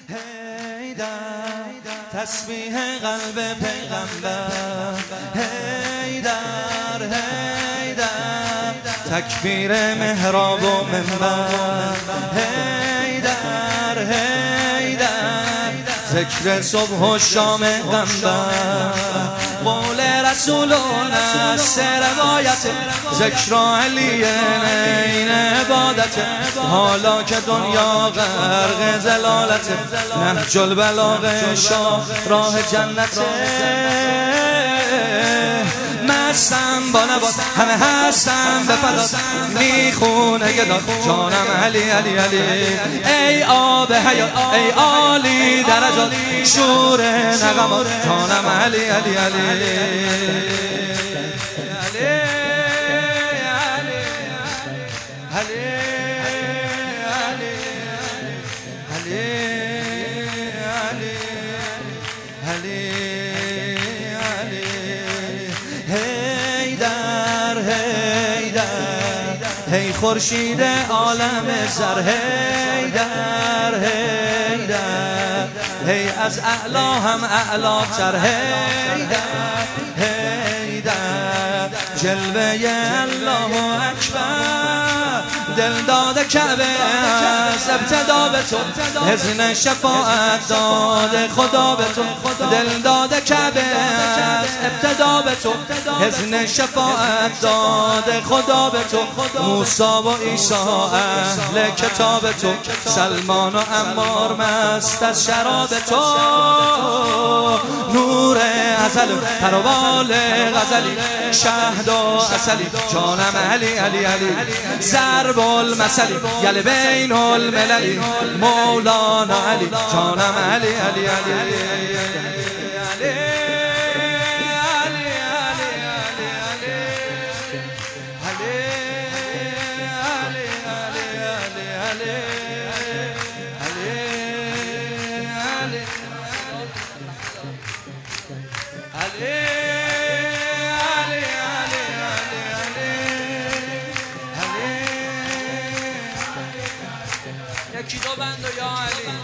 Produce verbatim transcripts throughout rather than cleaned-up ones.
حیدر تسبیح قلب پیغمبر، حیدر حیدر تکبیر محراب و منبر، حیدر حیدر ذکر صبح و شام قنبر، قول رسولون است روایت، ذکر علی این عبادت، حالا که دنیا غرق زلالت، نهج البلاغه شاه راه جنت، مستم با نبات همه هستم به فدات، میخونه گداد جانم علی علی علی، ای آب حیات ای عالی درجات، شور نغمات جانم علی علی علی هی خورشید عالم زر، حیدر حیدر هی از اعلا هم اعلا تر، حیدر حیدر جلوه الله اکبر، دل داده کعبه از ابتدا به تو، اذن شفاعت داده خدا به تو، دل داده کعبه از ابتدا به تو، اذن شفاعت داده خدا به تو، موسی و عیسی اهل کتاب تو، سلمان و عمار مست از شراب تو، نور ازل پروال غزلی، شهد و عسلی جانم علی علی علی، ضرب المثلی یل بین المللی، مولانا علی جانم علی علی علی علی یکی دو بند و یا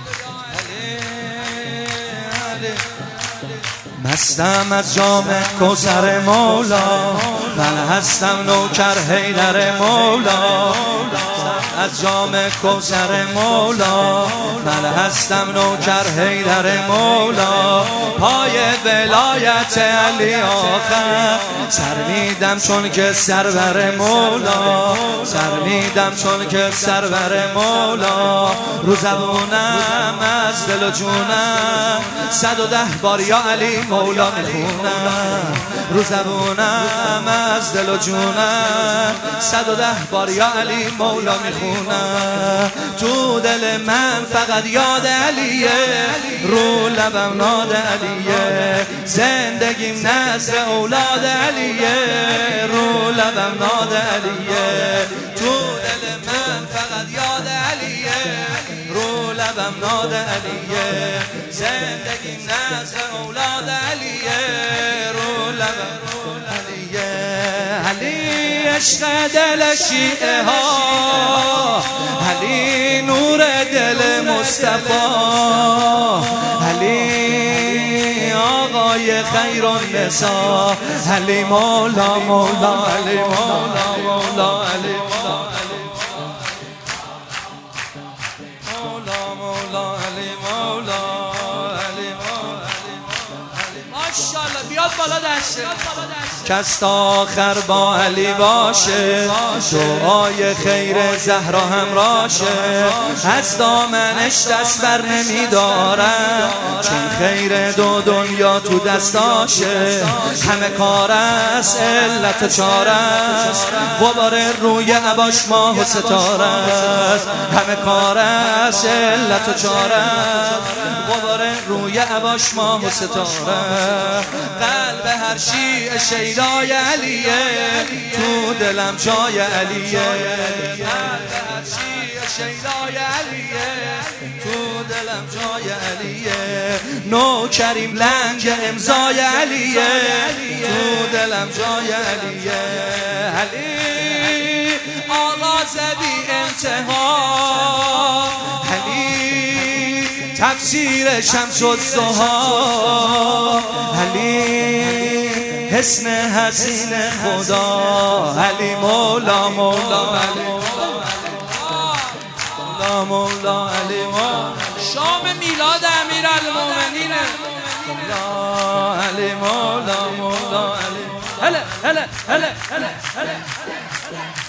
علی، مستم از جام کوثر مولا، من هستم نوکر حیدر مولا، از جام کوثر مولا، من هستم نوکر حیدر مولا، پای ولایت علی آخر، سر میدم چون که سرور مولا، سر میدم چون که سرور مولا، رو زبونم از دل و جونم صد و ده بار یا علی مولا میخونم، رو زبونم از دل و جونم صد و ده بار یا علی مولا میخونم، تو دل من فقط یاد علیه، رو لبم ناد علیه، زندگیم نذر اولاد علیه، رو لبم ناد علیه، تو دل من فقط یاد علیه، رو لبم ناد علیه، زندگیم نذر اولاد علیه، رو لبم علیه، علی عشق دل شیعه ها، علی نور دل مصطفی، علی آقای خیر النساء، علی مولا مولا علی مولا مولا علی مولا مولا علی مولا علی مولا، ماشاءالله بیاد بالا دسته، کس تا آخر با علی باشه، دعای خیر زهرا همراشه، از دامنش دست بر نمیدارم، چون خیر دو دنیا تو دستاشه، همه کار است علت و چاره است، غبار روی عباش ماه و ستاره است، همه کار است علت و چاره است، غبار روی عباش ماه و ستاره، قلب هر شیعه شیدای علیه، تو دلم جای علیه، قلب هر شیعه شیدای علیه، تو دلم جای علیه، نوکریم لنگ امضای علیه، تو دلم جای علیه، علی آغاز بی انتها، علی تفسیر شمس الضحی علی حسن حسین خدا علی مولا مولا علی مولا مولا علی مولا شام میلاد امیرالمومنین مولا علی مولا مولا علی هلا هلا هلا هلا هلا